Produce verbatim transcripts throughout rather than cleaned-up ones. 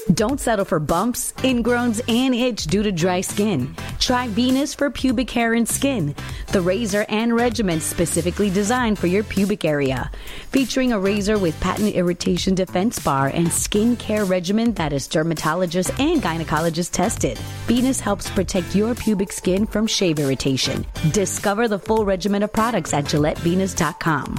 Don't settle for bumps, ingrowns, and itch due to dry skin. Try Venus for pubic hair and skin, the razor and regimen specifically designed for your pubic area. Featuring a razor with patent irritation defense bar and skin care regimen that is dermatologist and gynecologist tested. Venus helps protect your pubic skin from shave irritation. Discover the full regimen of products at Gillette Venus dot com.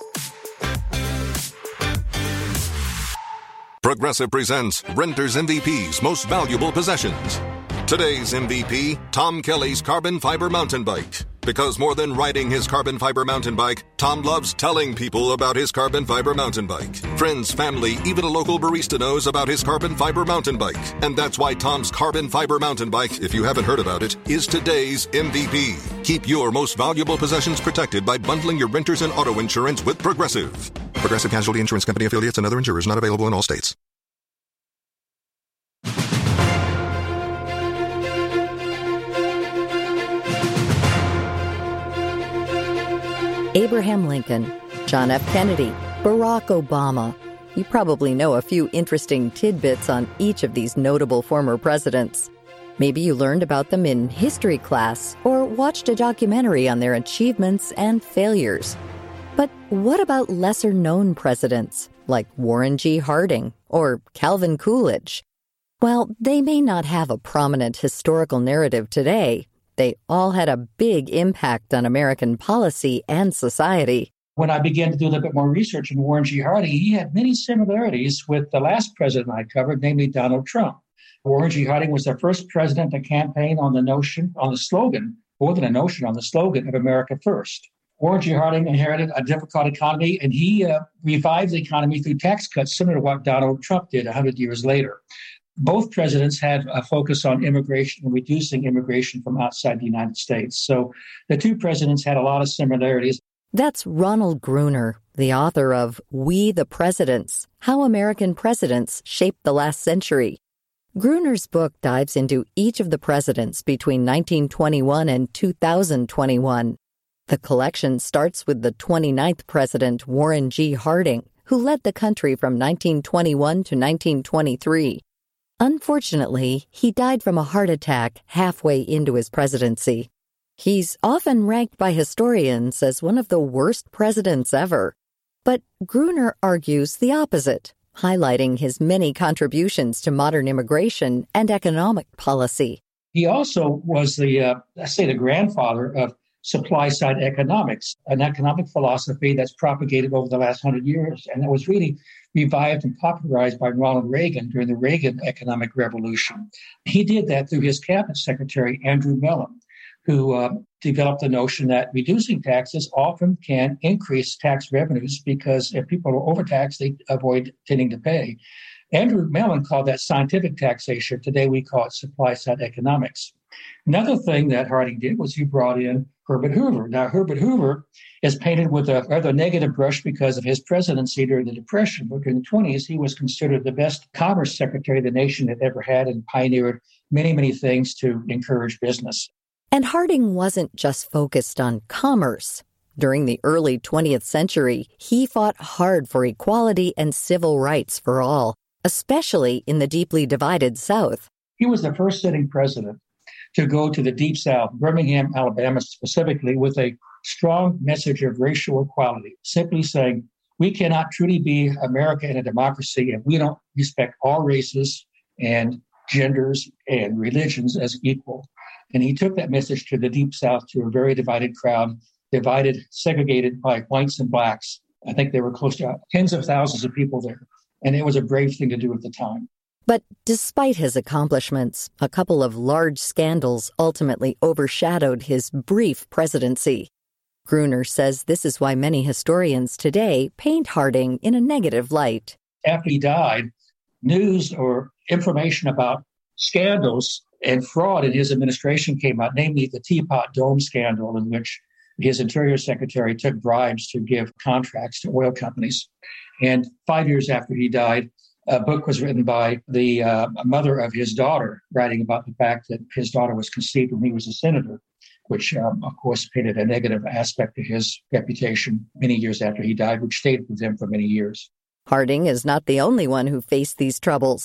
Progressive presents Renter's M V P's Most Valuable Possessions. Today's M V P, Tom Kelly's carbon fiber mountain bike. Because more than riding his carbon fiber mountain bike, Tom loves telling people about his carbon fiber mountain bike. Friends, family, even a local barista knows about his carbon fiber mountain bike. And that's why Tom's carbon fiber mountain bike, if you haven't heard about it, is today's M V P. Keep your most valuable possessions protected by bundling your renters and auto insurance with Progressive. Progressive Casualty Insurance Company affiliates and other insurers not available in all states. Abraham Lincoln, John F. Kennedy, Barack Obama. You probably know a few interesting tidbits on each of these notable former presidents. Maybe you learned about them in history class or watched a documentary on their achievements and failures. But what about lesser-known presidents like Warren G. Harding or Calvin Coolidge? While they may not have a prominent historical narrative today, they all had a big impact on American policy and society. When I began to do a little bit more research on Warren G. Harding, he had many similarities with the last president I covered, namely Donald Trump. Warren G. Harding was the first president to campaign on the notion, on the slogan, more than a notion, on the slogan of America First. Warren G. Harding inherited a difficult economy, and he uh, revived the economy through tax cuts, similar to what Donald Trump did one hundred years later. Both presidents had a focus on immigration and reducing immigration from outside the United States. So the two presidents had a lot of similarities. That's Ronald Gruner, the author of We the Presidents, How American Presidents Shaped the Last Century. Gruner's book dives into each of the presidents between nineteen twenty-one and two thousand twenty-one. The collection starts with the twenty-ninth president, Warren G. Harding, who led the country from nineteen twenty-one to nineteen twenty-three. Unfortunately, he died from a heart attack halfway into his presidency. He's often ranked by historians as one of the worst presidents ever. But Gruner argues the opposite, highlighting his many contributions to modern immigration and economic policy. He also was the, uh, let's say, the grandfather of supply-side economics, an economic philosophy that's propagated over the last hundred years, and that was really revived and popularized by Ronald Reagan during the Reagan economic revolution. He did that through his cabinet secretary, Andrew Mellon, who uh, developed the notion that reducing taxes often can increase tax revenues because if people are overtaxed, they avoid tending to pay. Andrew Mellon called that scientific taxation. Today we call it supply-side economics. Another thing that Harding did was he brought in Herbert Hoover. Now, Herbert Hoover is painted with a rather negative brush because of his presidency during the Depression. But during the twenties, he was considered the best commerce secretary the nation had ever had and pioneered many, many things to encourage business. And Harding wasn't just focused on commerce. During the early twentieth century, he fought hard for equality and civil rights for all, especially in the deeply divided South. He was the first sitting president to go to the Deep South, Birmingham, Alabama specifically, with a strong message of racial equality, simply saying, we cannot truly be America in a democracy if we don't respect all races and genders and religions as equal. And he took that message to the Deep South, to a very divided crowd, divided, segregated by whites and blacks. I think there were close to tens of thousands of people there. And it was a brave thing to do at the time. But despite his accomplishments, a couple of large scandals ultimately overshadowed his brief presidency. Gruner says this is why many historians today paint Harding in a negative light. After he died, news or information about scandals and fraud in his administration came out, namely the Teapot Dome scandal, in which his Interior Secretary took bribes to give contracts to oil companies. And five years after he died, a book was written by the uh, mother of his daughter, writing about the fact that his daughter was conceived when he was a senator, which, um, of course, painted a negative aspect to his reputation many years after he died, which stayed with him for many years. Harding is not the only one who faced these troubles.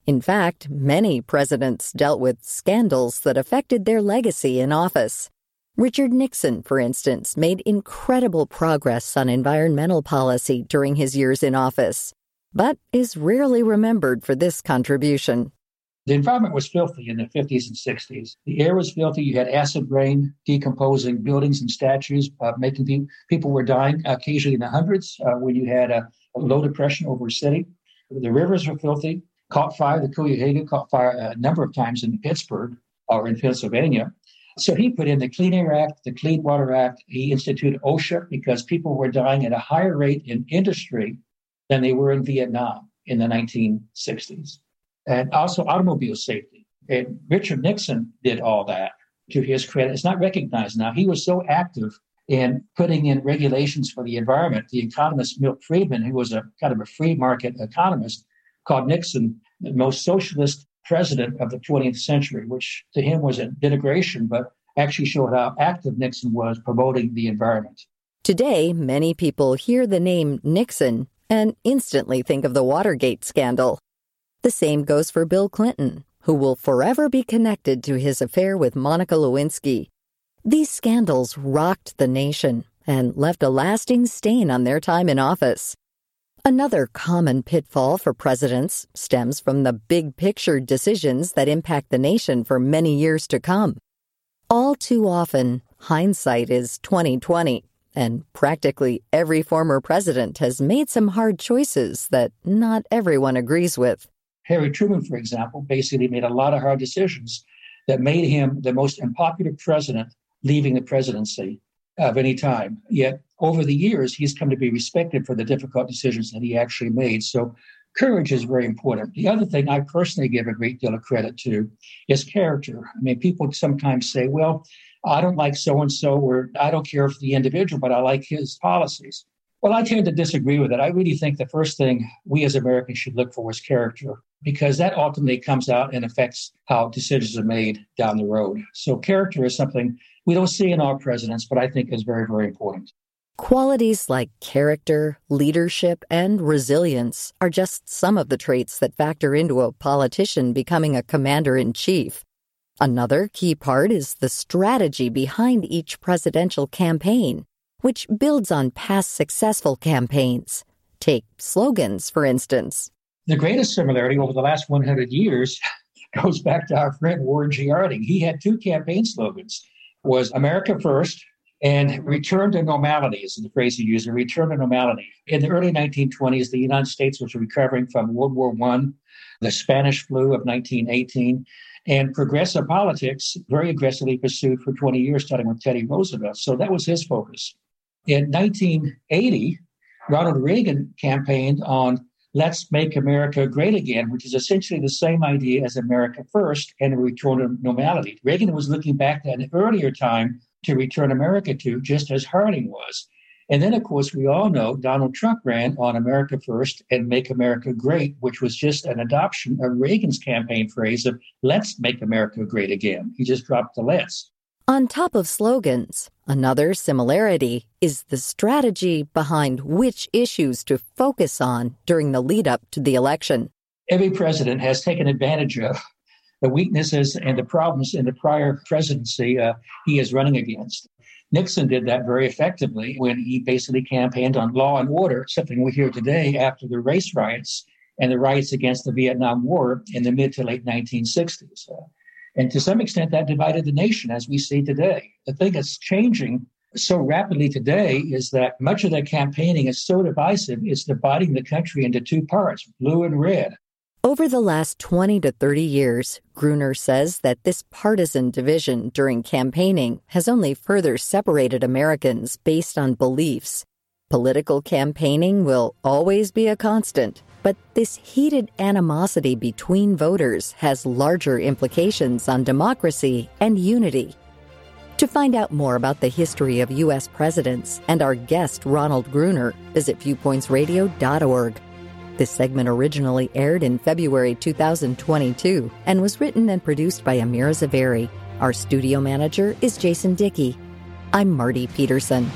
In fact, many presidents dealt with scandals that affected their legacy in office. Richard Nixon, for instance, made incredible progress on environmental policy during his years in office, but is rarely remembered for this contribution. The environment was filthy in the fifties and sixties. The air was filthy. You had acid rain decomposing buildings and statues, uh, making people, people were dying occasionally in the hundreds uh, when you had a, a low depression over a city. The rivers were filthy, caught fire. The Cuyahoga caught fire a number of times in Pittsburgh or in Pennsylvania. So he put in the Clean Air Act, the Clean Water Act. He instituted OSHA because people were dying at a higher rate in industry than they were in Vietnam in the nineteen sixties. And also automobile safety. And Richard Nixon did all that to his credit. It's not recognized now. He was so active in putting in regulations for the environment. The economist Milt Friedman, who was a kind of a free market economist, called Nixon the most socialist president of the twentieth century, which to him was a denigration, but actually showed how active Nixon was promoting the environment. Today, many people hear the name Nixon and instantly think of the Watergate scandal. The same goes for Bill Clinton, who will forever be connected to his affair with Monica Lewinsky. These scandals rocked the nation and left a lasting stain on their time in office. Another common pitfall for presidents stems from the big-picture decisions that impact the nation for many years to come. All too often, hindsight is twenty twenty, and practically every former president has made some hard choices that not everyone agrees with. Harry Truman, for example, basically made a lot of hard decisions that made him the most unpopular president leaving the presidency of any time. Yet over the years, he's come to be respected for the difficult decisions that he actually made. So courage is very important. The other thing I personally give a great deal of credit to is character. I mean, people sometimes say, well, I don't like so-and-so, or I don't care for the individual, but I like his policies. Well, I tend to disagree with it. I really think the first thing we as Americans should look for is character, because that ultimately comes out and affects how decisions are made down the road. So character is something we don't see in our presidents, but I think is very, very important. Qualities like character, leadership, and resilience are just some of the traits that factor into a politician becoming a commander-in-chief. Another key part is the strategy behind each presidential campaign, which builds on past successful campaigns. Take slogans, for instance. The greatest similarity over the last one hundred years goes back to our friend Warren G. Harding. He had two campaign slogans, was America First and Return to Normality is the phrase he used, Return to Normality. In the early nineteen twenties, the United States was recovering from World War One, the Spanish flu of nineteen eighteen, and progressive politics very aggressively pursued for twenty years, starting with Teddy Roosevelt. So that was his focus. In nineteen eighty, Ronald Reagan campaigned on Let's Make America Great Again, which is essentially the same idea as America First and a return to normality. Reagan was looking back at an earlier time to return America to, just as Harding was. And then, of course, we all know Donald Trump ran on America First and Make America Great, which was just an adoption of Reagan's campaign phrase of Let's Make America Great Again. He just dropped the let's. On top of slogans, another similarity is the strategy behind which issues to focus on during the lead-up to the election. Every president has taken advantage of the weaknesses and the problems in the prior presidency uh, he is running against. Nixon did that very effectively when he basically campaigned on law and order, something we hear today after the race riots and the riots against the Vietnam War in the mid to late nineteen sixties. Uh, And to some extent, that divided the nation as we see today. The thing that's changing so rapidly today is that much of that campaigning is so divisive, it's dividing the country into two parts, blue and red. Over the last twenty to thirty years, Gruner says that this partisan division during campaigning has only further separated Americans based on beliefs. Political campaigning will always be a constant, but this heated animosity between voters has larger implications on democracy and unity. To find out more about the history of U S presidents and our guest Ronald Gruner, visit viewpoints radio dot org. This segment originally aired in February two thousand twenty-two and was written and produced by Amira Zaveri. Our studio manager is Jason Dickey. I'm Marty Peterson.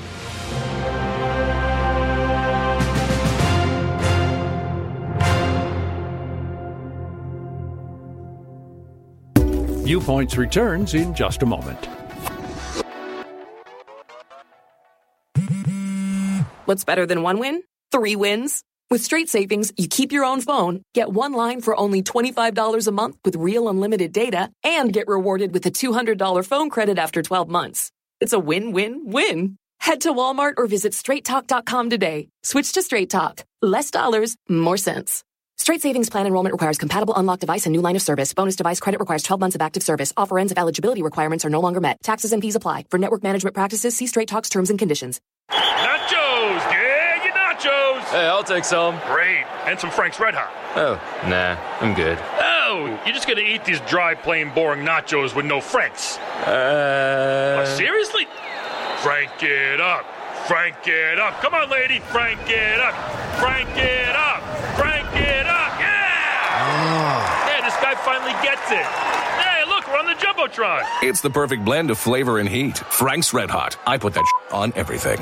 Viewpoints returns in just a moment. What's better than one win? Three wins. With Straight Savings, you keep your own phone, get one line for only twenty-five dollars a month with real unlimited data, and get rewarded with a two hundred dollars phone credit after twelve months. It's a win-win-win. Head to Walmart or visit straight talk dot com today. Switch to Straight Talk. Less dollars, more sense. Straight Savings Plan enrollment requires compatible unlocked device and new line of service. Bonus device credit requires twelve months of active service. Offer ends if eligibility requirements are no longer met. Taxes and fees apply. For network management practices, see Straight Talk's terms and conditions. Nachos! Yeah, your nachos! Hey, I'll take some. Great. And some Frank's Red Hot. Oh, nah, I'm good. Oh, you're just gonna eat these dry, plain, boring nachos with no Franks? Uh... Oh, seriously? Frank it up. Frank it up. Come on, lady. Frank it up. Frank it up. Frank it up. Yeah! Oh. Yeah, this guy finally gets it. Hey, look, we're on the Jumbotron. It's the perfect blend of flavor and heat. Frank's Red Hot. I put that sh- on everything.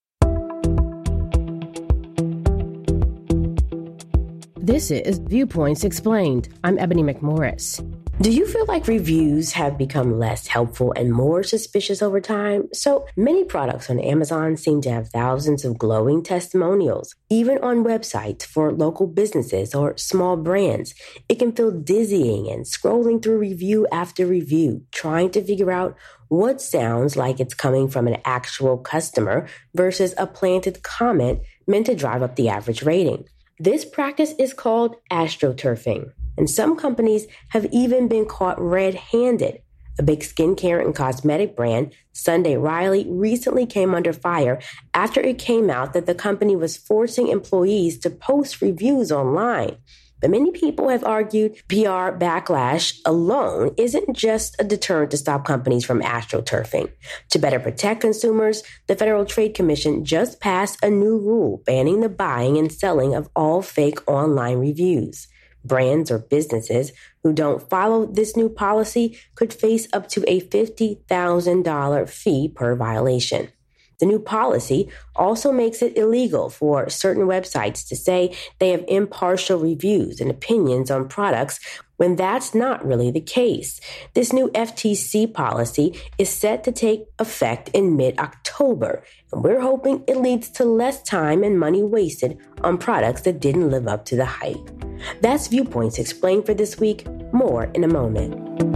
This is Viewpoints Explained. I'm Ebony McMorris. Do you feel like reviews have become less helpful and more suspicious over time? So many products on Amazon seem to have thousands of glowing testimonials. Even on websites for local businesses or small brands, it can feel dizzying and scrolling through review after review, trying to figure out what sounds like it's coming from an actual customer versus a planted comment meant to drive up the average rating. This practice is called astroturfing, and some companies have even been caught red-handed. A big skincare and cosmetic brand, Sunday Riley, recently came under fire after it came out that the company was forcing employees to post reviews online. But many people have argued P R backlash alone isn't just a deterrent to stop companies from astroturfing. To better protect consumers, the Federal Trade Commission just passed a new rule banning the buying and selling of all fake online reviews. Brands or businesses who don't follow this new policy could face up to a fifty thousand dollars fee per violation. The new policy also makes it illegal for certain websites to say they have impartial reviews and opinions on products when that's not really the case. This new F T C policy is set to take effect in mid-October, and we're hoping it leads to less time and money wasted on products that didn't live up to the hype. That's Viewpoints Explained for this week. More in a moment.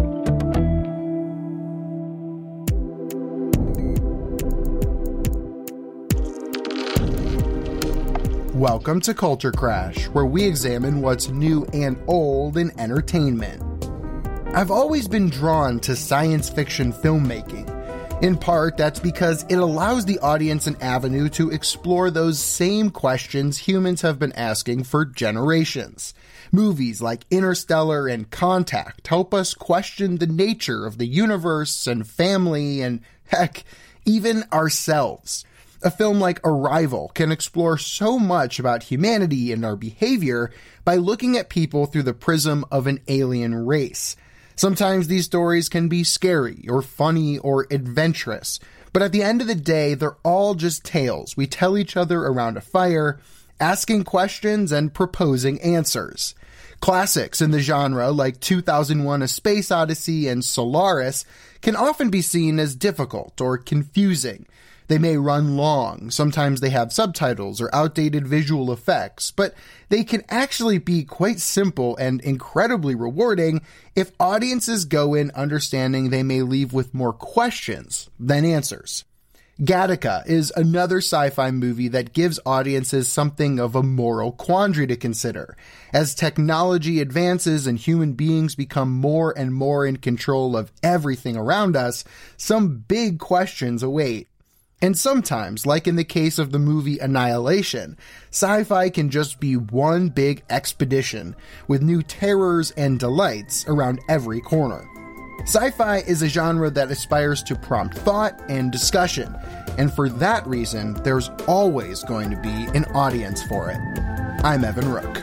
Welcome to Culture Crash, where we examine what's new and old in entertainment. I've always been drawn to science fiction filmmaking. In part, that's because it allows the audience an avenue to explore those same questions humans have been asking for generations. Movies like Interstellar and Contact help us question the nature of the universe and family and, heck, even ourselves. A film like Arrival can explore so much about humanity and our behavior by looking at people through the prism of an alien race. Sometimes these stories can be scary or funny or adventurous, but at the end of the day, they're all just tales we tell each other around a fire, asking questions and proposing answers. Classics in the genre like two thousand one: A Space Odyssey and Solaris can often be seen as difficult or confusing. They may run long, sometimes they have subtitles or outdated visual effects, but they can actually be quite simple and incredibly rewarding if audiences go in understanding they may leave with more questions than answers. Gattaca is another sci-fi movie that gives audiences something of a moral quandary to consider. As technology advances and human beings become more and more in control of everything around us, some big questions await. And sometimes, like in the case of the movie Annihilation, sci-fi can just be one big expedition with new terrors and delights around every corner. Sci-fi is a genre that aspires to prompt thought and discussion, and for that reason, there's always going to be an audience for it. I'm Evan Rook.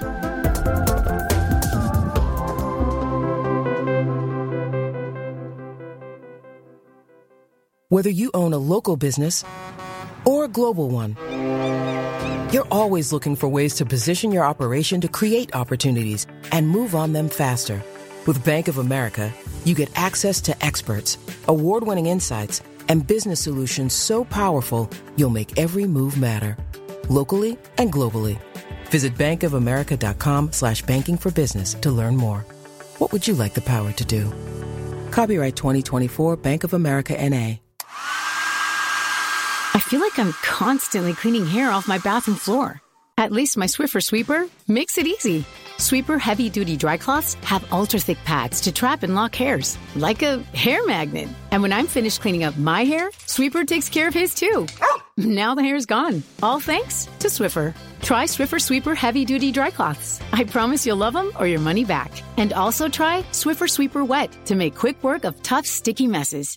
Whether you own a local business or a global one, you're always looking for ways to position your operation to create opportunities and move on them faster. With Bank of America, you get access to experts, award-winning insights, and business solutions so powerful, you'll make every move matter. Locally and globally. Visit bankofamerica.com slash banking for business to learn more. What would you like the power to do? Copyright twenty twenty-four Bank of America N A. I feel like I'm constantly cleaning hair off my bathroom floor. At least my Swiffer Sweeper makes it easy. Sweeper heavy-duty dry cloths have ultra-thick pads to trap and lock hairs, like a hair magnet. And when I'm finished cleaning up my hair, Sweeper takes care of his too. Now the hair's gone, all thanks to Swiffer. Try Swiffer Sweeper heavy-duty dry cloths. I promise you'll love them or your money back. And also try Swiffer Sweeper Wet to make quick work of tough, sticky messes.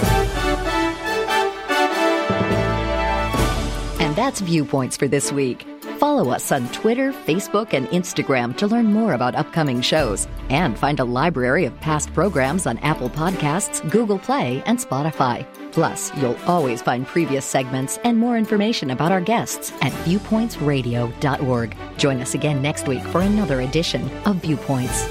And that's Viewpoints for this week. Follow us on Twitter, Facebook, and Instagram to learn more about upcoming shows and find a library of past programs on Apple Podcasts, Google Play, and Spotify. Plus, you'll always find previous segments and more information about our guests at viewpoints radio dot org. Join us again next week for another edition of Viewpoints.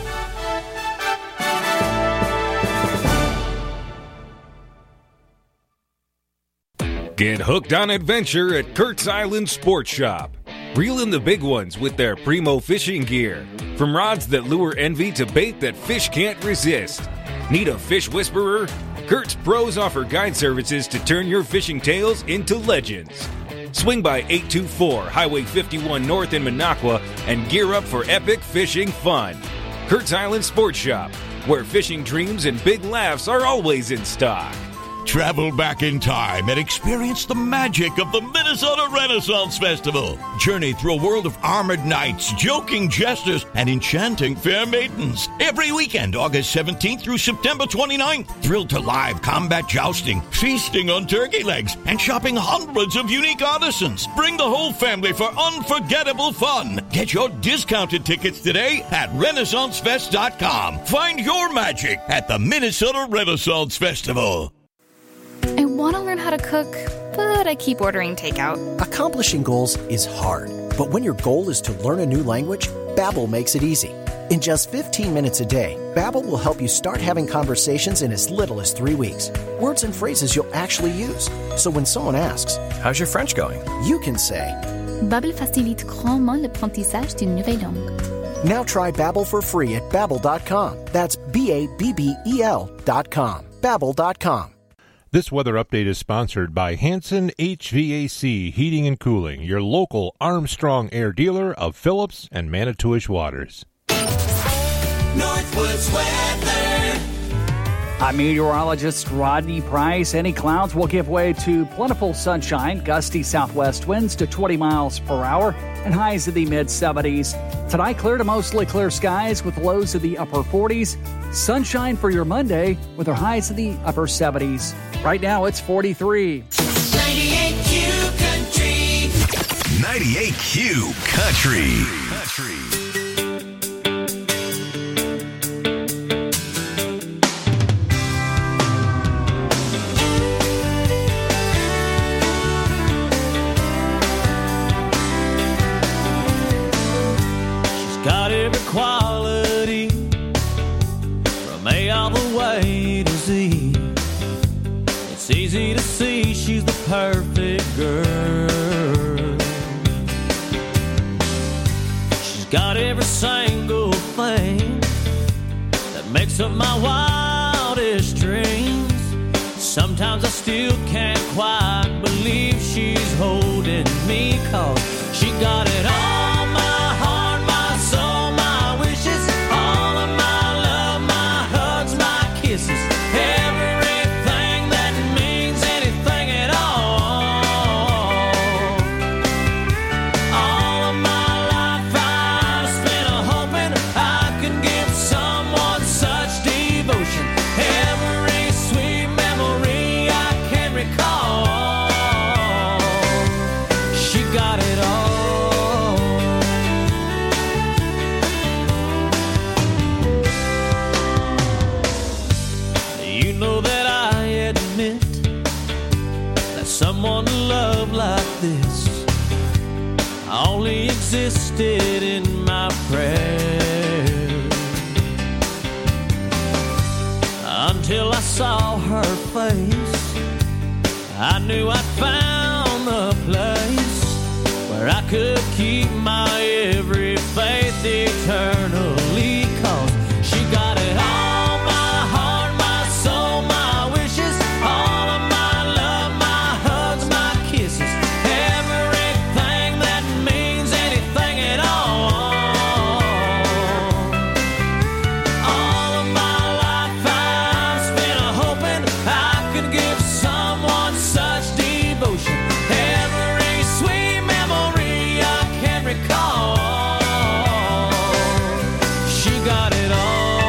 Get hooked on adventure at Kurt's Island Sports Shop. Reel in the big ones with their primo fishing gear. From rods that lure envy to bait that fish can't resist. Need a fish whisperer? Kurt's pros offer guide services to turn your fishing tales into legends. Swing by eight two four Highway fifty-one North in Minocqua and gear up for epic fishing fun. Kurt's Island Sports Shop, where fishing dreams and big laughs are always in stock. Travel back in time and experience the magic of the Minnesota Renaissance Festival. Journey through a world of armored knights, joking jesters, and enchanting fair maidens. Every weekend, August seventeenth through September twenty-ninth. Thrill to live combat jousting, feasting on turkey legs, and shopping hundreds of unique artisans. Bring the whole family for unforgettable fun. Get your discounted tickets today at renaissance fest dot com. Find your magic at the Minnesota Renaissance Festival. I want to learn how to cook, but I keep ordering takeout. Accomplishing goals is hard, but when your goal is to learn a new language, Babbel makes it easy. In just fifteen minutes a day, Babbel will help you start having conversations in as little as three weeks. Words and phrases you'll actually use. So when someone asks, "How's your French going?" you can say, Babbel facilite grandement l'apprentissage d'une nouvelle langue. Now try Babbel for free at babbel dot com. That's B A B B E L dot com. Babbel dot com. This weather update is sponsored by Hanson H V A C Heating and Cooling, your local Armstrong Air dealer of Phillips and Manitowish Waters. Northwoods weather. I'm meteorologist Rodney Price. Any clouds will give way to plentiful sunshine, gusty southwest winds to twenty miles per hour, and highs in the mid-seventies. Tonight, clear to mostly clear skies with lows in the upper forties. Sunshine for your Monday with our highs in the upper seventies. Right now, it's forty-three. ninety-eight Q Country. ninety-eight Q Country. Country. Got every quality from A all the way to Z. It's easy to see she's the perfect girl. She's got every single thing that makes up my wildest dreams. Sometimes I still can't quite believe she's holding me, 'cause she got it all. Someone to love like this only existed in my prayers. till I saw her face. I knew I'd found the place where I could keep my every faith eternally, 'cause she got it all, my heart, my soul, my wishes, all of my love, my hugs, my kisses, everything that means anything at all. All of my life I've spent hoping I could give someone such devotion, every sweet memory I can recall. She got it all.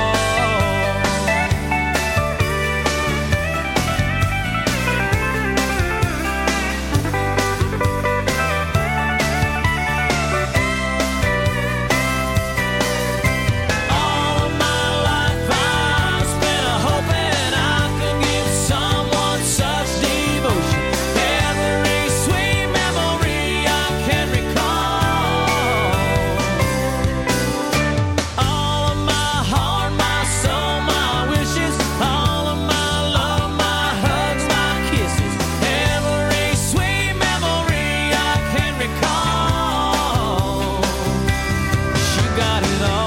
All of my life I've spent hoping I could give someone such devotion, every sweet memory I can recall. All of my heart, my soul, my wishes, all of my love, my hugs, my kisses, every sweet memory I can recall. She got it all.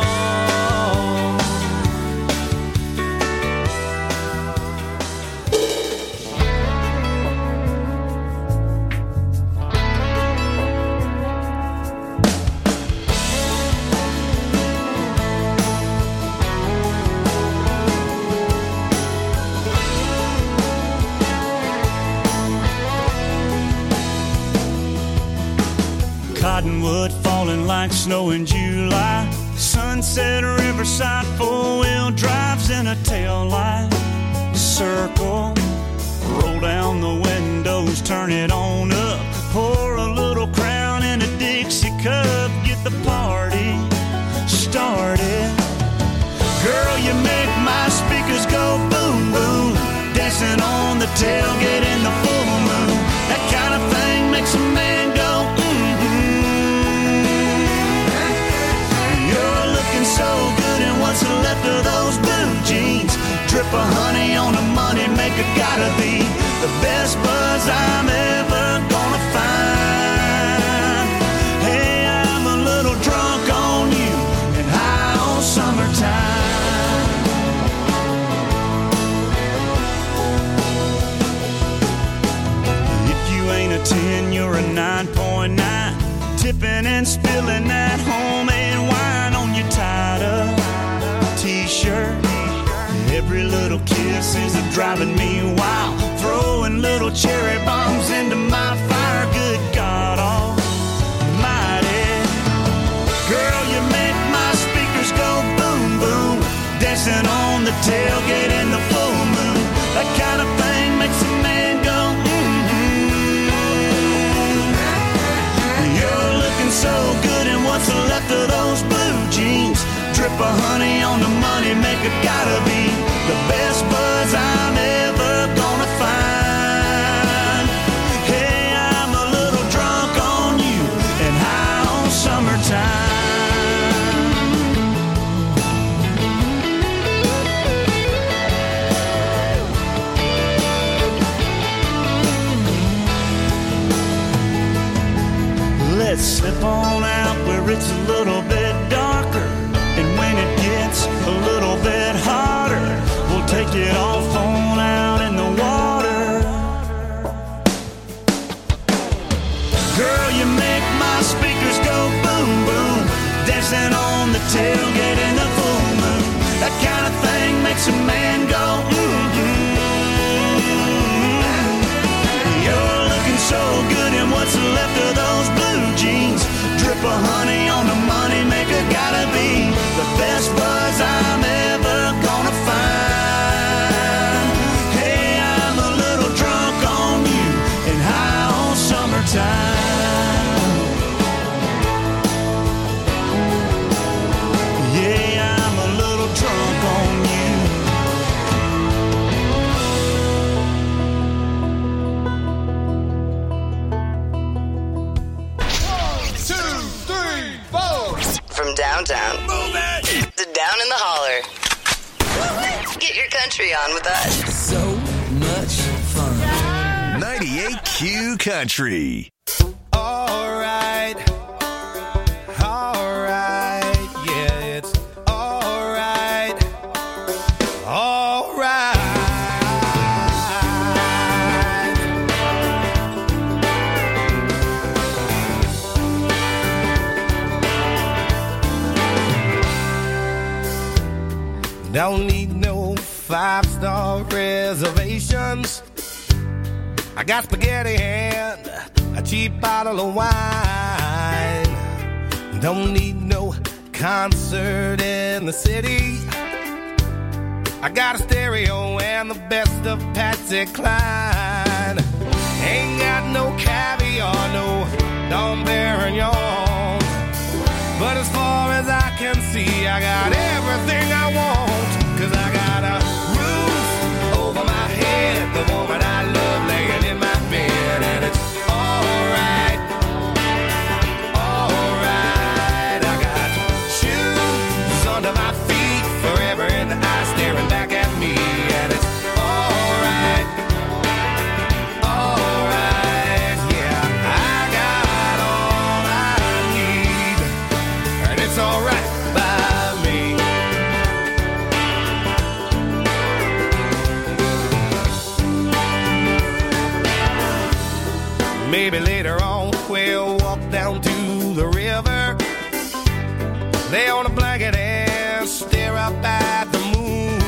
Cottonwood falling like snow in July. Sunset Riverside, four-wheel drives in a tail light. Circle, roll down the windows, turn it on up. Pour a little Crown in a Dixie cup, get the party started. Girl, you make my speakers go boom, boom. Dancing on the tailgate in the full moon. That kind of thing makes a man go, you're looking so good in what's left of those blue jeans. Drip of honey on the money maker, gotta be the best buzz I'm ever gonna find. Hey, I'm a little drunk on you and high on summertime. If you ain't a ten, you're a nine point nine. Tipping and spilling that homemade wine on your tied up t-shirt. Every little kiss is a driving me wild. Throwing little cherry bombs into my fire. Good God almighty. Girl, you make my speakers go boom, boom. Dancing on the tailgate in the full moon. That kind of thing makes a man go, so good in what's left of those blue jeans. Drip of honey on the money maker, gotta be the best buzz I'm ever gonna find. Hey, I'm a little drunk on you and high on summertime. Let's slip on out where it's a little bit darker, and when it gets a little bit hotter, we'll take it off on out country on with us. So much fun. ninety-eight Q Country. All right. All right. Yeah, it's all right. All right. Don't need no five-star reservations. I got spaghetti and a cheap bottle of wine. Don't need no concert in the city. I got a stereo and the best of Patsy Cline. Ain't got no caviar, no Dom Perignon. But as far as I can see, I got everything I want. Cause I got a roof over my head, the woman I love laying in my bed, and it's alright, alright. I got shoes under my feet, forever in the eye staring back at me, and it's alright, alright. Yeah, I got all I need, and it's alright by me. Maybe later on we'll walk down to the river, lay on a blanket and stare up at the moon.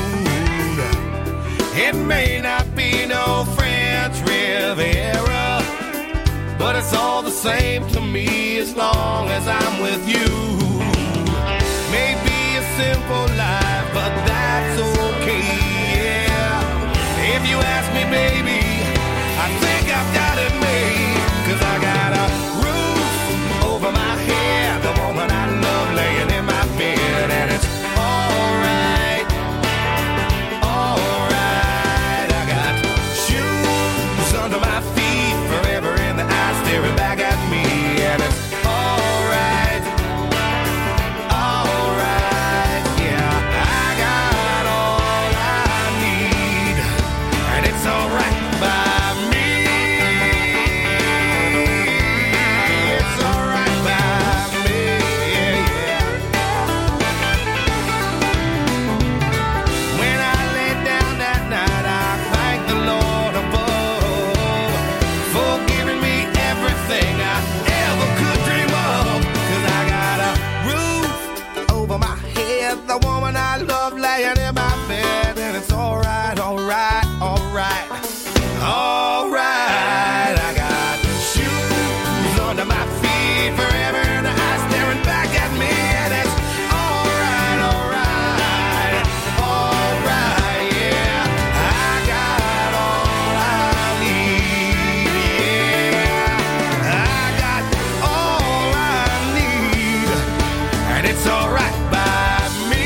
It may not be no French Riviera, but it's all the same to me as long as I'm with you. Maybe a simple life, but that's okay, yeah. If you ask me, baby, I think I've got it made. Cause I got a roof over my head, the woman I love laying in my bed, and it's alright, alright. I got shoes under my feet, forever in the eye staring back at me, and it's alright, alright. Yeah, I got all I need, and it's alright by me. The woman I love laying in my bed, and it's alright, alright, alright, alright. I got shoes under my feet, forever in the eye staring back at me, and it's alright, alright, alright, yeah. I got all I need, yeah. I got all I need, and it's alright by me.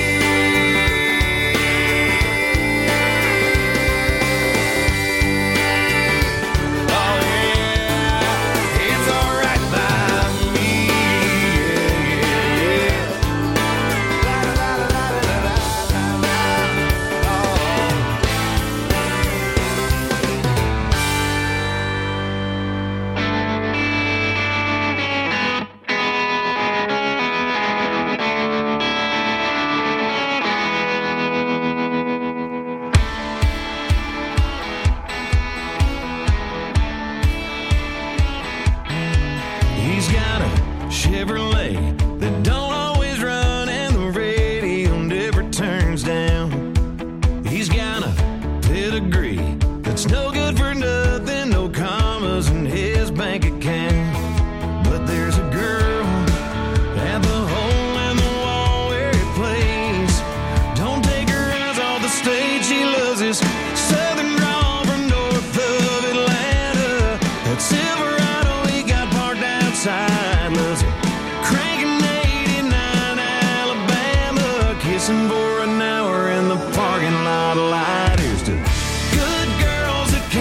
He's got a Chevrolet that don't always run, and the radio never turns down. He's got a pedigree that's no good for nothing, no commas in his bank account. But there's a girl at the hole in the wall where he plays. Don't take her eyes off the stage, she loves his southern drawl from north of Atlanta. That Silverado he got parked outside, loves it cranking eighty-nine Alabama, kissing for an hour in the parking lot light. Here's to good girls that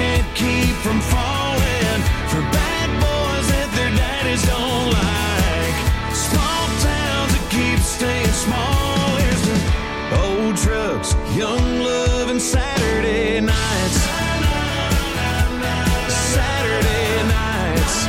drugs, young love, and Saturday nights. Saturday nights.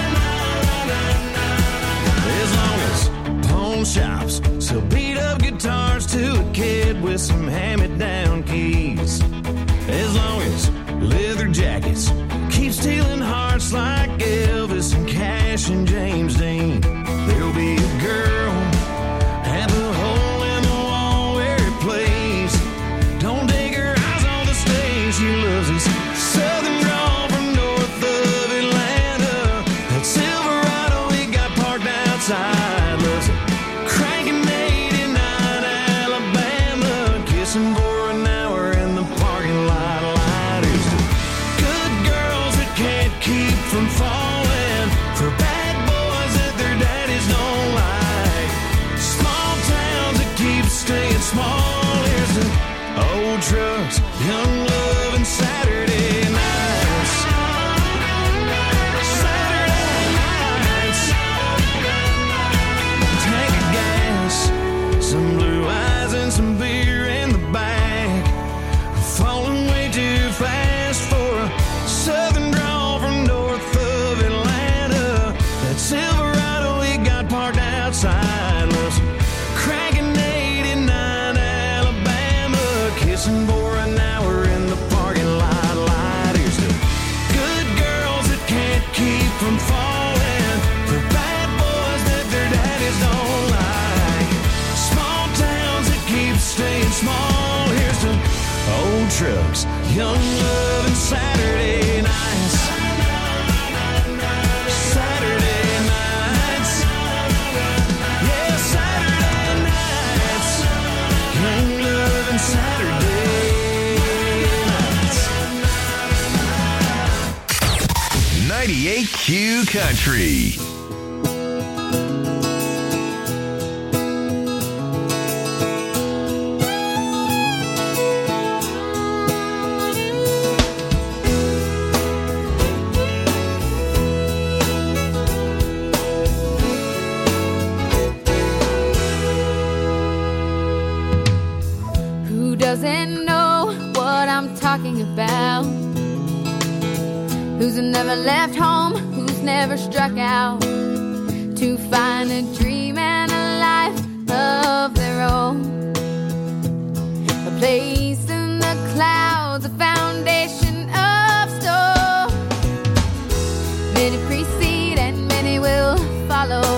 As long as pawn shops sell beat up guitars to a kid with some hand-me-down keys. As long as leather jackets keep stealing hearts like Elvis and Cash and James Dean. There'll be a girl at the hole in the wall where it plays. Don't take her eyes on the stage. She loves this southern drawl from north of Atlanta. That Silverado he got parked outside. Loves it cranking eighty-nine Alabama. Kissing for an hour in the parking lot. Lighters to good girls that can't keep from falling for bad boys that their daddies don't like. Small towns that keep staying small. Here's the old trucks, young love, and Saturday nights. Saturday nights. Tank of gas, some blue eyes, and some beer in the back. Falling way too fast for a southern drawl from north of Atlanta. That Silverado he got parked outside. Loves cranking eighty-nine Alabama. Kissing for an hour in the parking lot. Lighters to good girls that can't keep from falling for bad boys that their daddies don't like. Small towns that keep staying small. Here's to old trucks, young love, and Saturday nights. Saturday nights. Yeah, Saturday nights. Young love and Saturday nights. ninety-eight Q Country. Who doesn't know what I'm talking about? Who's never left home, who's never struck out to find a dream and a life of their own. A place in the clouds, a foundation of stone. Many precede and many will follow.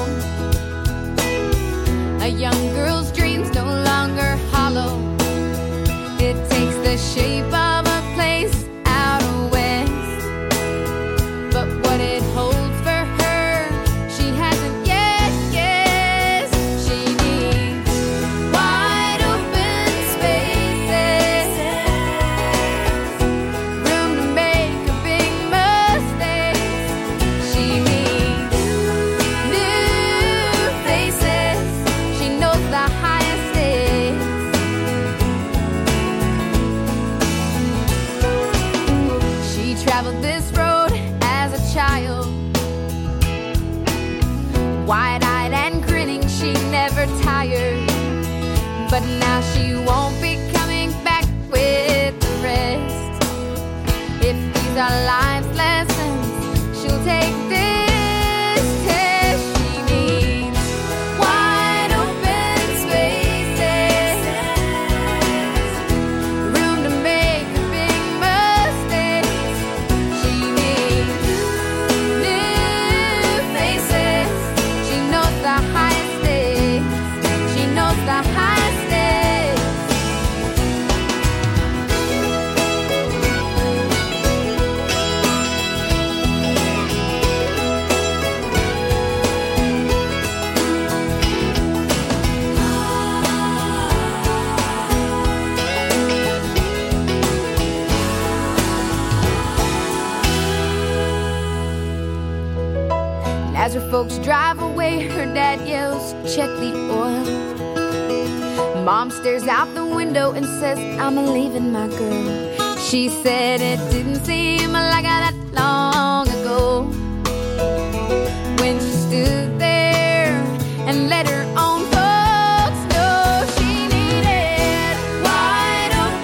A young girl's dreams no longer hollow. It takes the shape of a place out west, but what it holds for her, she hasn't yet guessed. She needs wide open spaces, room to make a big mistake. She needs new faces. She knows the highest stakes. She traveled this road as a child, wide-eyed and grinning, she never tired. But now she won't be coming back with the rest. If these are life's lessons, she'll take this test. She needs wide open spaces, room to make a big mistake. She needs new faces. She knows the highest stakes. She knows the highest stakes. And as her folks drive away, her dad yells, "Check the oil." Mom stares out the window and says, "I'm leaving my girl." She said it didn't seem like that long ago, when she stood there and let her own folks know she needed wide open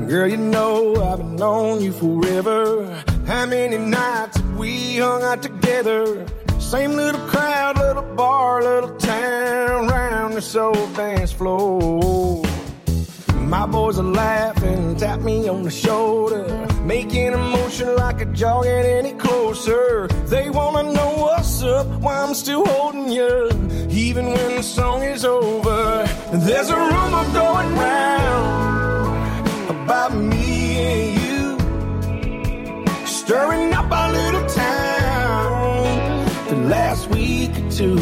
Girl, you know I've been on you forever. How many nights have we hung out together? Same little crowd, little bar, little town, round this old dance floor. My boys are laughing, tap me on the shoulder, making a motion like a jog ain't any closer. They wanna know what's up, why I'm still holding you, even when the song is over. There's a rumor going round about me and you, stirring up our little town the last week or two.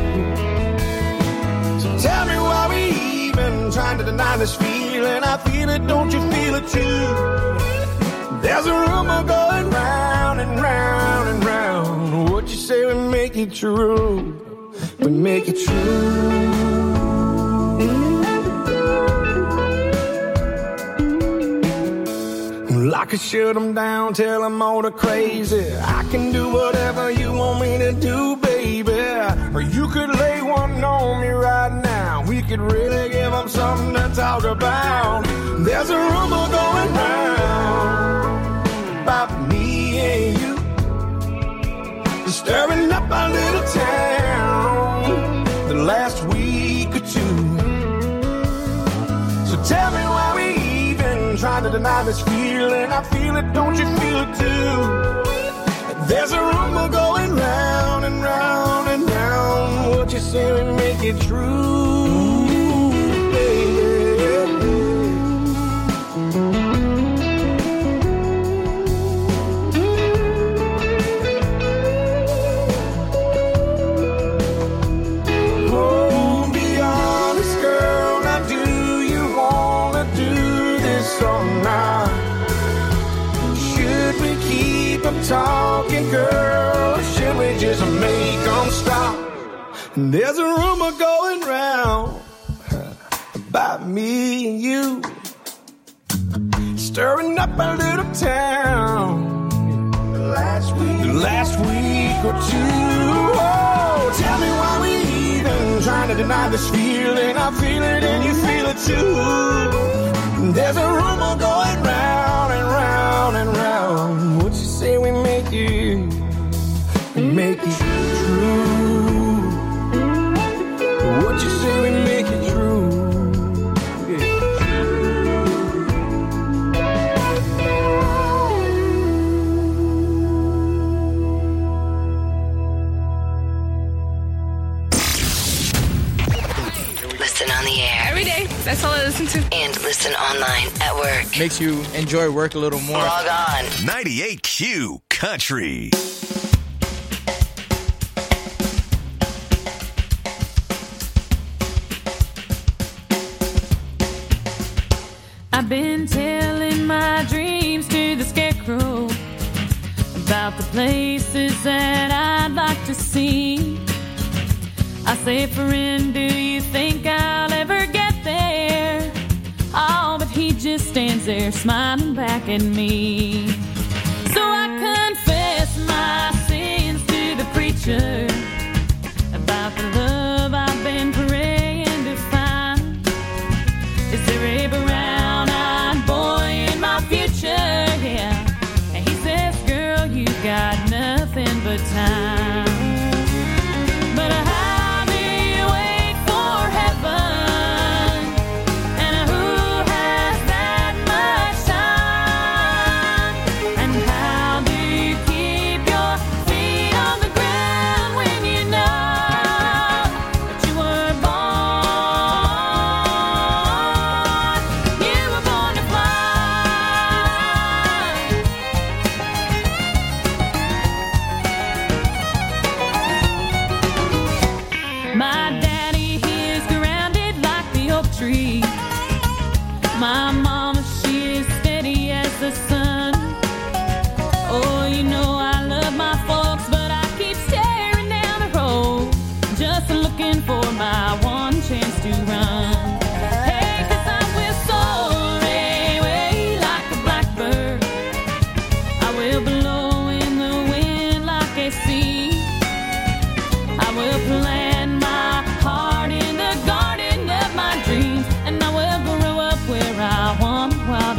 So tell me why we even trying to deny this feeling. I feel it, don't you feel it too? There's a rumor going round and round and round. What you say we make it true, we make it true. I could shut them down, tell them all the crazy. I can do whatever you want me to do, baby. Or you could lay one on me right now. We could really give them something to talk about. There's a rumor going round about me and you, stirring up our little town the last week or two. So tell me why we even trying to deny this feeling. I feel it, don't you feel it too? There's a rumor going round and round and round. What you say we make it true, baby. Oh, be honest, girl. Now, do you wanna do this or not? Should we keep them talking, girl, or should we just make them stop? There's a rumor going round about me and you, stirring up a little town the last week, the last week or two. Oh, tell me why we even trying to deny this feeling. I feel it and you feel it too. There's a rumor going round and round and round. What you say we make it, we make it true? What you say we make it true? Listen on the air. Every day. That's all I listen to. And listen online at work. Makes you enjoy work a little more. Log on. ninety-eight Q Country. I've been telling my dreams to the scarecrow about the places that I'd like to see. I say, friend, do you think I'll ever get there? Oh, but he just stands there smiling back at me. So I confess my sins to the preacher about the love I've been praying to find. Is there a brown-eyed boy in my future? Yeah. And he says, girl, you got nothing but time. But I while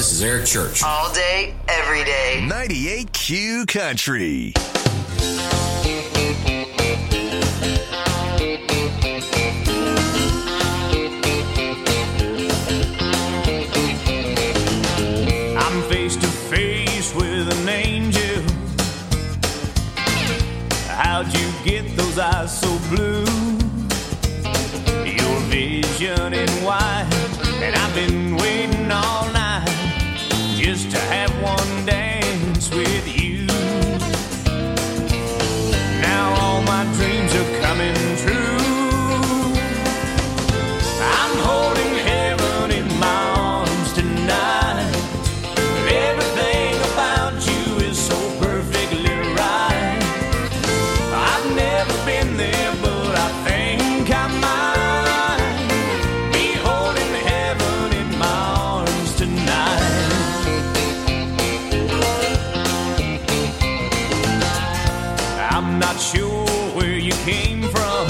This is Eric Church. All day, every day. ninety-eight Q Country. I'm face to face with an angel. How'd you get those eyes so blue? Your vision in white, and I've been waiting all night just to have one dance with you. Now all my dreams are coming true. I'm holding heaven in my arms tonight. Everything about you is so perfectly right. I've never been there, but I think I might be holding heaven in my arms tonight. I'm not sure where you came from,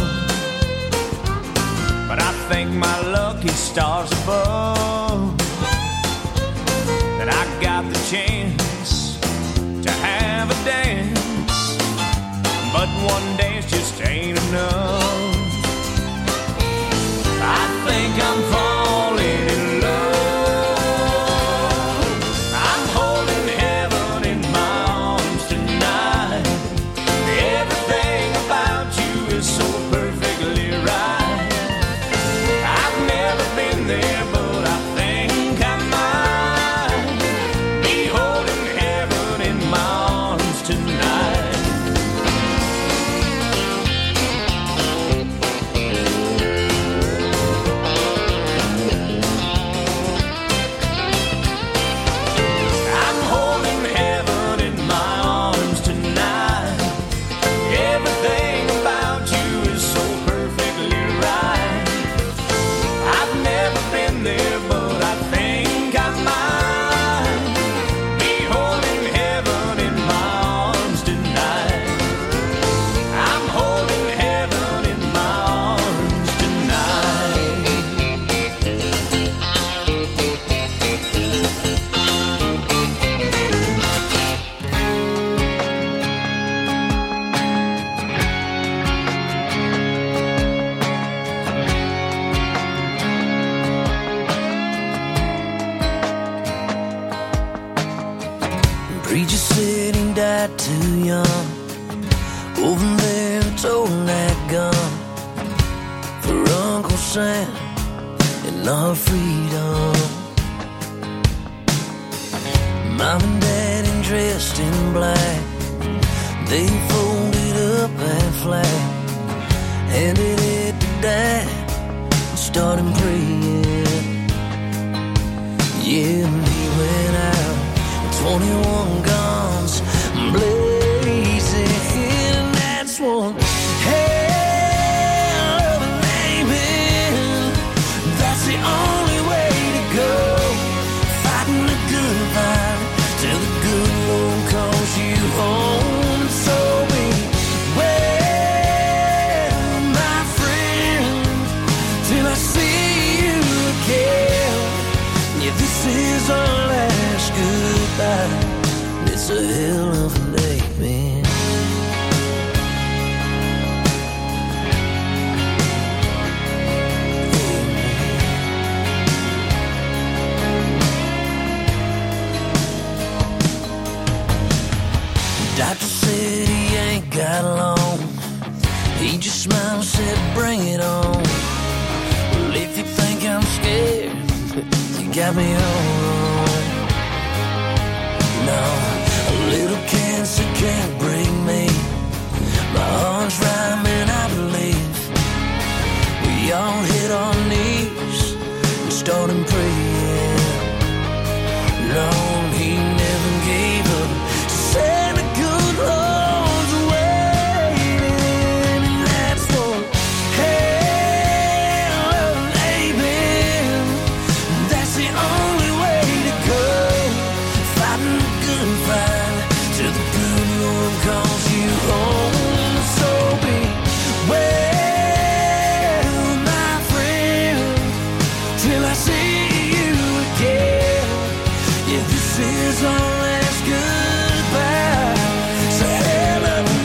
but I thank my lucky stars above that I got the chance to have a dance. But one dance just ain't enough. I think I'm falling in love. I'm holding heaven in my arms tonight. Everything about you is so perfectly right. I've never been there, but I think I might be holding heaven in my arms tonight. I'm holding heaven in my arms tonight. Everything about you is so perfectly right. I've never been there, but I think I might be holding heaven in my arms tonight. I'm holding heaven in my arms tonight. Preacher said he died too young. Over there, told that gun for Uncle Sam and our freedom. Mom and Dad in dressed in black, they folded up that flag, handed it to Dad, and started praying. Yeah, and he went out. twenty-one guns blazing, and that's one hell of an amen. That's the only way to go, fighting the good fight till the good Lord calls you home. And so beware, my friend, till I see you again. Yeah, this is our last goodbye. It's a hell of a day, man. Doctor said he ain't got long. He just smiled and said, bring it on. Well, if you think I'm scared, you got me all wrong. No, a little cancer can't break me. My heart's rhyming, I believe. We all hit our knees and started praying. No, he never gave up. Said the good Lord's waiting, and that's one hell of an amen. That's the only way is our last goodbye. It's a hell of an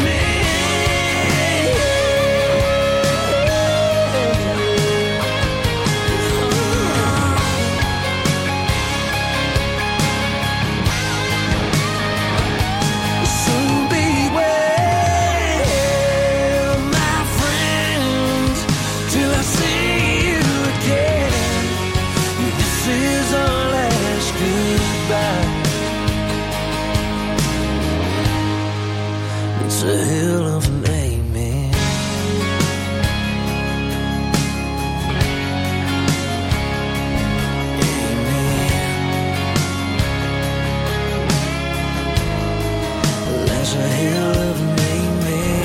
It's a hell of an amen. Amen. That's a hell of an amen.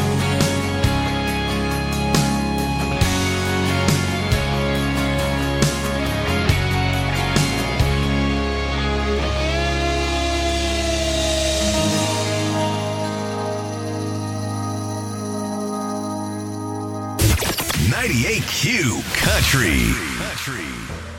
ninety-eight Q Country. Country.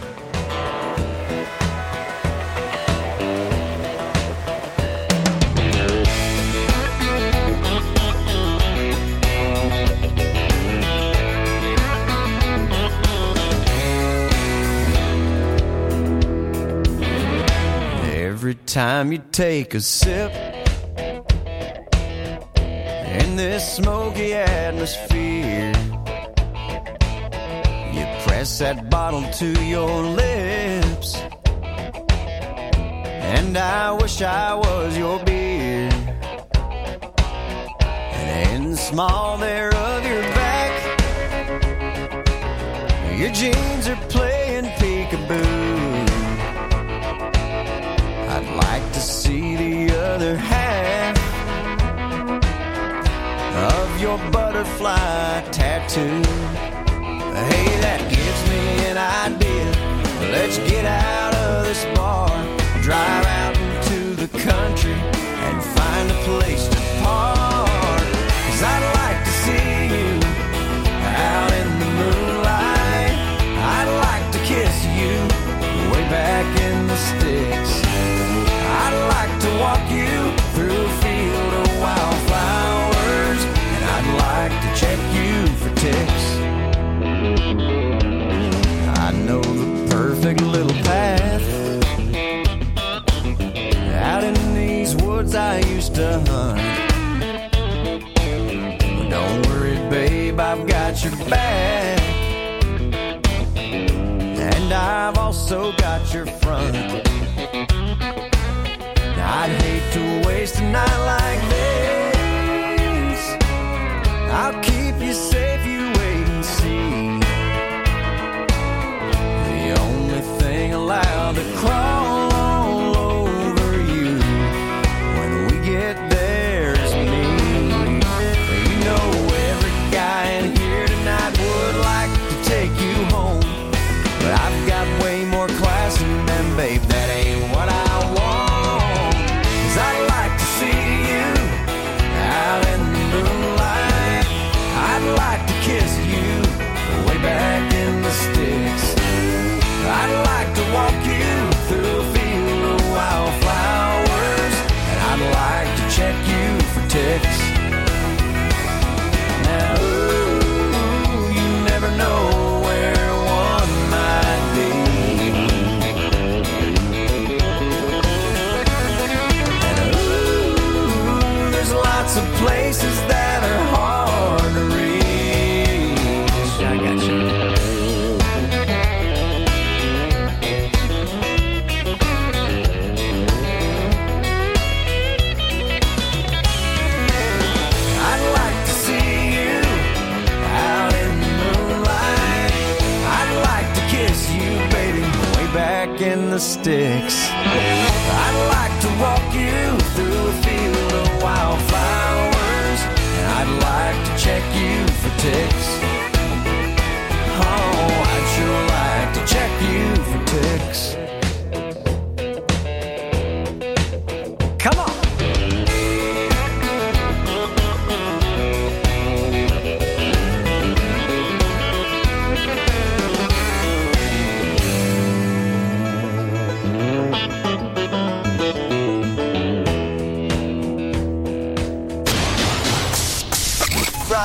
Every time you take a sip in this smoky atmosphere, you press that bottle to your lips, and I wish I was your beer. And in the small there of your back, your jeans are playing peekaboo. I'd like to see the other half of your butterfly tattoo. Hey, that gives me an idea. Let's get out of this bar, drive out into the country, and find a place to park. 'Cause I'd like to see you out in the moonlight. I'd like to kiss you way back in the sticks. I'd like to walk you through a field of wildflowers, and I'd like to check you for ticks. I know the perfect little path out in these woods I used to hunt. Don't worry, babe, I've got your back, and I've also got your front. I'd hate to waste a night like this. I'll keep you safe, you wait and see. The only thing allowed to crawl all over you when we get there is me. You know every guy in here tonight would like to take you home, but I've got way more class than them, babe, that ain't what I want. I'd like to see you out in the moonlight. I'd like to kiss you way back in the sticks. I'd like to walk you through a field of wildflowers, and I'd like to check you for ticks. Now, ooh, you never know where one might be. Lots of places that are hard to reach. I got you. I'd like to see you out in the moonlight. I'd like to kiss you, baby, way back in the sticks. I'd like to walk you through a field of wildflowers, and I'd like to check you for ticks. Oh, I'd sure like to check you for ticks. Come on!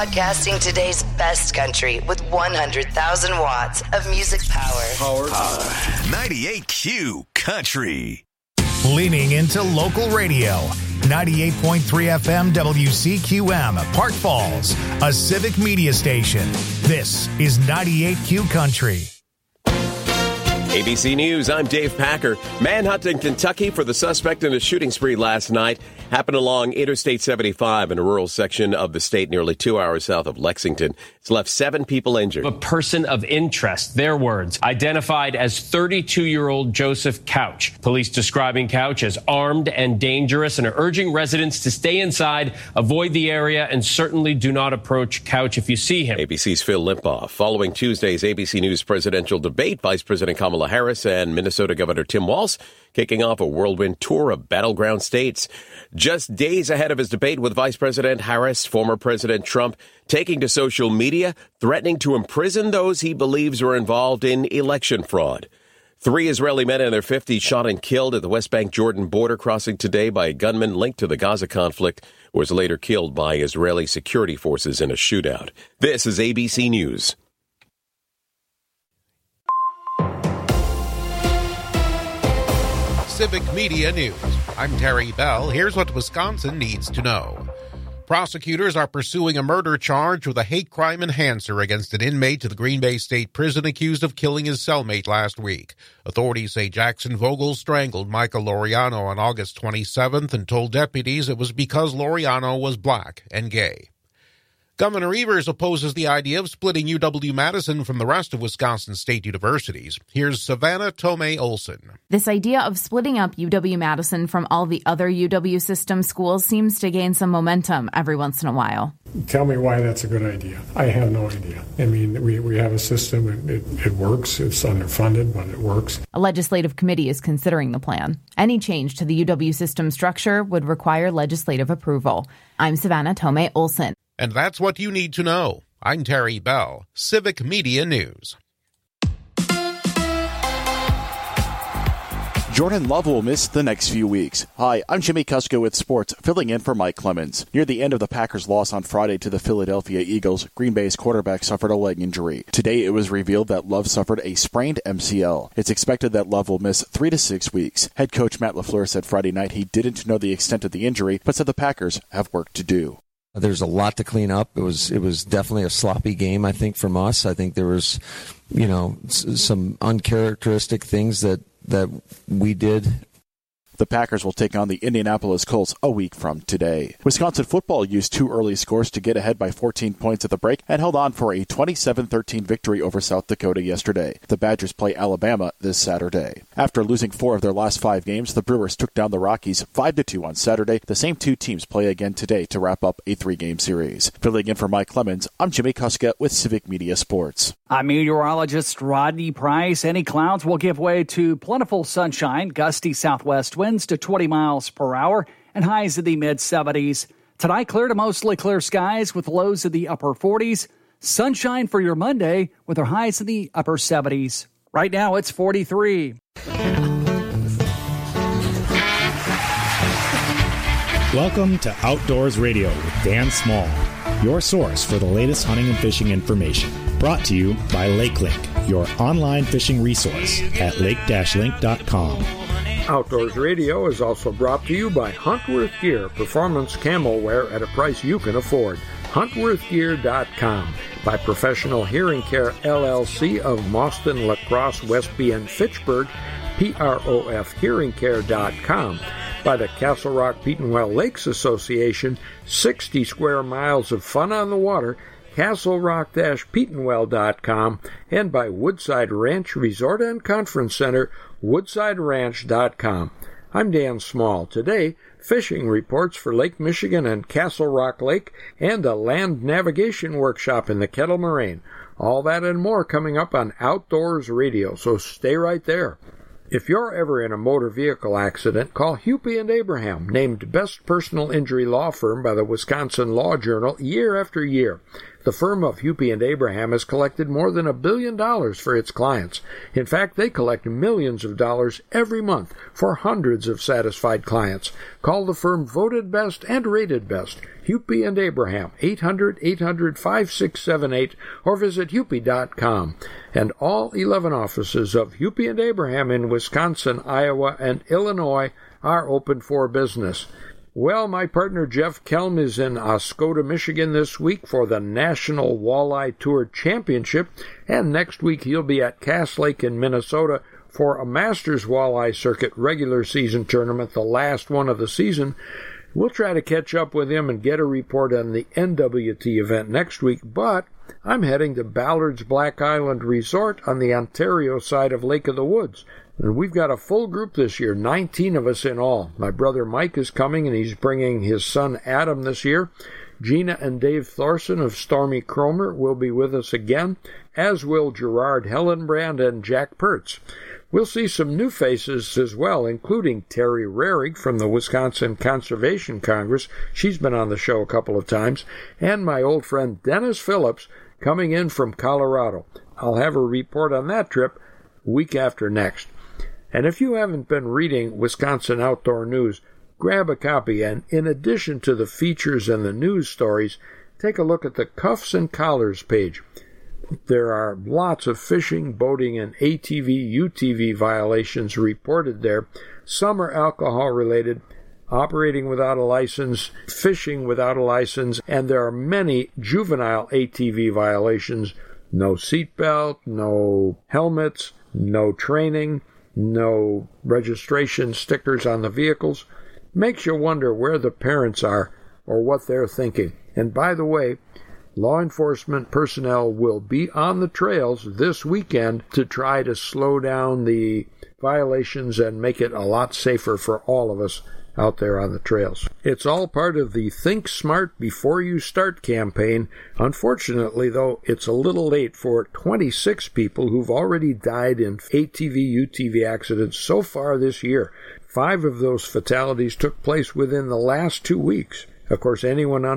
Broadcasting today's best country with one hundred thousand watts of music power. Power. Power. ninety-eight Q Country. Leaning into local radio. ninety-eight point three F M W C Q M, Park Falls, a civic media station. This is ninety-eight Q Country. A B C News, I'm Dave Packer. Manhunt in Kentucky for the suspect in a shooting spree last night happened along Interstate seventy-five in a rural section of the state nearly two hours south of Lexington. It's left seven people injured. A person of interest, their words, identified as thirty-two-year-old Joseph Couch. Police describing Couch as armed and dangerous and are urging residents to stay inside, avoid the area, and certainly do not approach Couch if you see him. A B C's Phil Limbaugh. Following Tuesday's A B C News presidential debate, Vice President Kamala Harris and Minnesota Governor Tim Walz kicking off a whirlwind tour of battleground states. Just days ahead of his debate with Vice President Harris, former President Trump taking to social media, threatening to imprison those he believes were involved in election fraud. Three Israeli men in their fifties shot and killed at the West Bank-Jordan border crossing today by a gunman linked to the Gaza conflict, who was later killed by Israeli security forces in a shootout. This is A B C News. Civic Media News. I'm Terry Bell. Here's what Wisconsin needs to know. Prosecutors are pursuing a murder charge with a hate crime enhancer against an inmate at the Green Bay State Prison accused of killing his cellmate last week. Authorities say Jackson Vogel strangled Michael Laureano on August twenty-seventh and told deputies it was because Laureano was black and gay. Governor Evers opposes the idea of splitting U W-Madison from the rest of Wisconsin state universities. Here's Savannah Tomei Olson. This idea of splitting up U W-Madison from all the other U W system schools seems to gain some momentum every once in a while. Tell me why that's a good idea. I have no idea. I mean, we, we have a system, it, it, it works, it's underfunded, but it works. A legislative committee is considering the plan. Any change to the U W system structure would require legislative approval. I'm Savannah Tomei Olson. And that's what you need to know. I'm Terry Bell, Civic Media News. Jordan Love will miss the next few weeks. Hi, I'm Jimmy Kusko with sports, filling in for Mike Clemens. Near the end of the Packers' loss on Friday to the Philadelphia Eagles, Green Bay's quarterback suffered a leg injury. Today, it was revealed that Love suffered a sprained M C L. It's expected that Love will miss three to six weeks. Head coach Matt LaFleur said Friday night he didn't know the extent of the injury, but said the Packers have work to do. There's a lot to clean up. It was it was definitely a sloppy game, I think, from us. I think there was, you know, s- some uncharacteristic things that, that we did. The Packers will take on the Indianapolis Colts a week from today. Wisconsin football used two early scores to get ahead by fourteen points at the break and held on for a twenty-seven thirteen victory over South Dakota yesterday. The Badgers play Alabama this Saturday. After losing four of their last five games, the Brewers took down the Rockies five to two on Saturday. The same two teams play again today to wrap up a three-game series. Filling in for Mike Clemens, I'm Jimmy Kuska with Civic Media Sports. I'm meteorologist Rodney Price. Any clouds will give way to plentiful sunshine, gusty southwest winds to twenty miles per hour, and highs in the mid-seventies. Tonight, clear to mostly clear skies with lows in the upper forties. Sunshine for your Monday with our highs in the upper seventies. Right now, it's forty-three. Welcome to Outdoors Radio with Dan Small, your source for the latest hunting and fishing information. Brought to you by LakeLink, your online fishing resource at lake dash link dot com. Outdoors Radio is also brought to you by Huntworth Gear, performance camel wear at a price you can afford. huntworth gear dot com. By Professional Hearing Care, L L C of Mauston, La Crosse, Westby, and Fitchburg, P R O F hearing care dot com. By the Castle Rock Petenwell Lakes Association, sixty square miles of fun on the water, castle rock dash petenwell dot com, and by Woodside Ranch Resort and Conference Center, woodside ranch dot com. I'm Dan Small. Today, fishing reports for Lake Michigan and Castle Rock Lake, and a land navigation workshop in the Kettle Moraine. All that and more coming up on Outdoors Radio, so stay right there. If you're ever in a motor vehicle accident, call Hupy and Abraham, named Best Personal Injury Law Firm by the Wisconsin Law Journal year after year. The firm of Hupy and Abraham has collected more than a billion dollars for its clients. In fact, they collect millions of dollars every month for hundreds of satisfied clients. Call the firm voted best and rated best, Hupy and Abraham, eight hundred, eight hundred, five six seven eight, or visit hupy dot com. And all eleven offices of Hupy and Abraham in Wisconsin, Iowa, and Illinois are open for business. Well, my partner Jeff Kelm is in Oscoda, Michigan this week for the National Walleye Tour Championship, and next week he'll be at Cass Lake in Minnesota for a Masters Walleye Circuit regular season tournament, the last one of the season. We'll try to catch up with him and get a report on the N W T event next week, but I'm heading to Ballard's Black Island Resort on the Ontario side of Lake of the Woods. And we've got a full group this year, nineteen of us in all. My brother Mike is coming, and he's bringing his son Adam this year. Gina and Dave Thorson of Stormy Cromer will be with us again, as will Gerard Hellenbrand and Jack Pertz. We'll see some new faces as well, including Terry Rarig from the Wisconsin Conservation Congress. She's been on the show a couple of times. And my old friend Dennis Phillips coming in from Colorado. I'll have a report on that trip week after next. And if you haven't been reading Wisconsin Outdoor News, grab a copy, and in addition to the features and the news stories, take a look at the Cuffs and Collars page. There are lots of fishing, boating, and A T V, U T V violations reported there. Some are alcohol-related, operating without a license, fishing without a license, and there are many juvenile A T V violations. No seatbelt, no helmets, no training, no registration stickers on the vehicles. Makes you wonder where the parents are or what they're thinking. And by the way, law enforcement personnel will be on the trails this weekend to try to slow down the violations and make it a lot safer for all of us out there on the trails. It's all part of the Think Smart Before You Start campaign. Unfortunately, though, it's a little late for twenty-six people who've already died in A T V, U T V accidents so far this year. Five of those fatalities took place within the last two weeks. Of course, anyone under